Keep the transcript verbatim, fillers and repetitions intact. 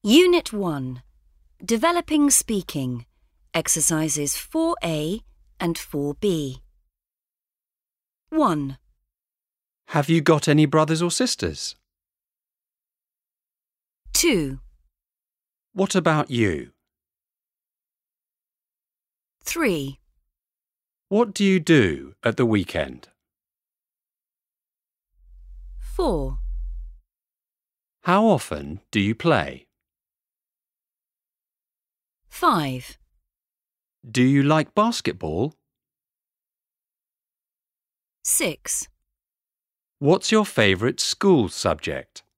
Unit one. Developing Speaking. Exercises four A and four B. one. Have you got any brothers or sisters? two. What about you? three. What do you do at the weekend? four. How often do you play? five. Do you like basketball? six. What's your favourite school subject?